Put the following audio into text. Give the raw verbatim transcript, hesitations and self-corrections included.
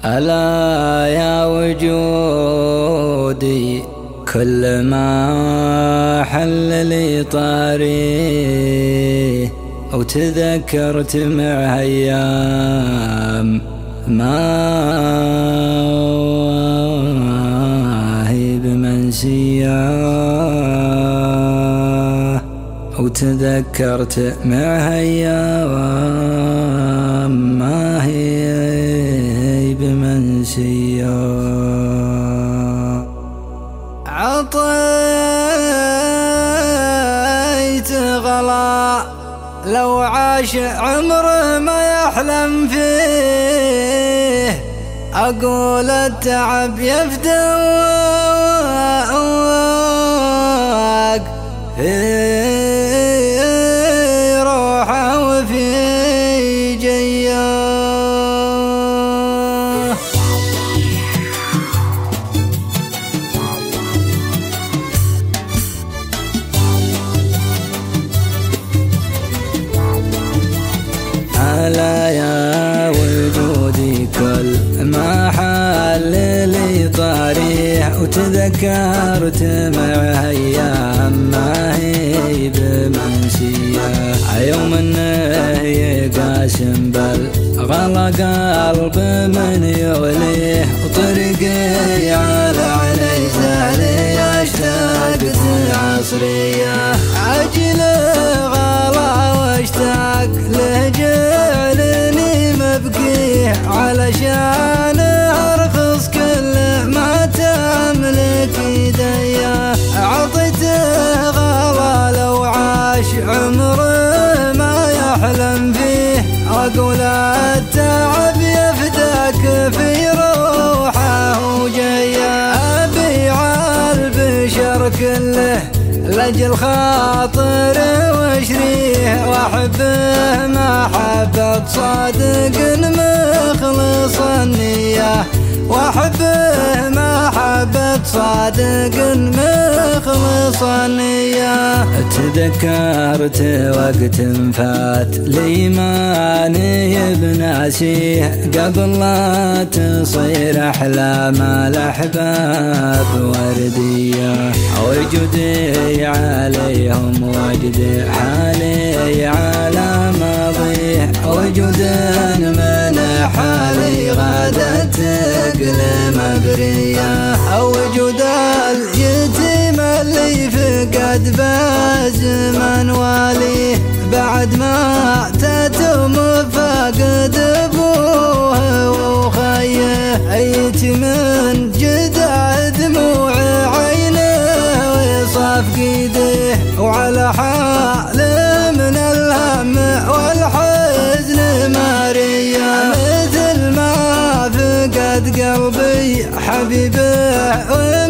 ألا يا وجودي كل ما حل لي طاري أو تذكرت مع أيام ما هي بمنسية أو تذكرت مع أيام ما هي بمنسية. عطيت غلا لو عاش عمره ما يحلم فيه، أقول التعب يفتوق في روحه وفي جيه. ألا يا وجودي كل ما حل لي طريح وتذكرت مع أيام ما هي بمنسية. يوم انه يقاسم بل غلا قلب من يغليه، وطريقي على علي سهلي اشتقت عصرية. عجل غلا واشتاق له جعلني مبكيه، علشان ارخص كل ما تملك يديه. عطيته غلا لو عاش عمره ما يحلم فيه، اقول التعب يفداك في روحه وجيه. ابيع البشر كله لاجل خاطر واشريه، واحبه محبة صادق مخلص النية، واحبه محبة صادق مخلص النية. تذكرت وقت فات لي ماني بناسيه، قبل لا تصير احلام الاحباب وردية. وجودي عليهم وجدي حالي على ماضيه، وجود من حالي غادت تقلم برية. وجود اليتيم اللي فقد بزمن واليه، بعد ما تتم فقد ابوه وخيه. يتيم جدع دموع عينه وصاف قيده، وعلى حال من الهم والحزن مارية. مثل ما فقد قلبي حبيبه